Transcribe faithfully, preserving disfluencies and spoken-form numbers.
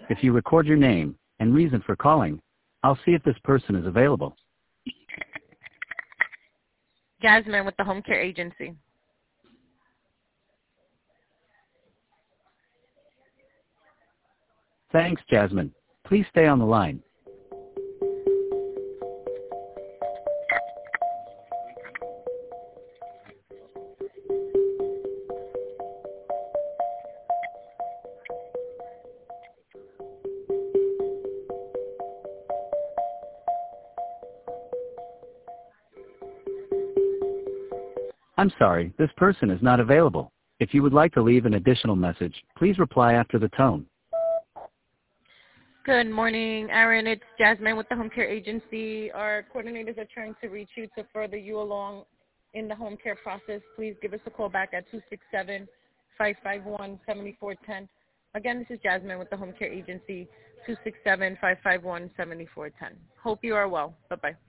If you record your name and reason for calling, I'll see if this person is available. Jasmine with the Home Care Agency. Thanks, Jasmine. Please stay on the line. I'm sorry, this person is not available. If you would like to leave an additional message, please reply after the tone. Good morning, Aaron. It's Jasmine with the Home Care Agency. Our coordinators are trying to reach you to further you along in the home care process. Please give us a call back at two six seven, five five one, seven four one zero. Again, this is Jasmine with the Home Care Agency, two six seven, five five one, seven four one zero. Hope you are well. Bye-bye.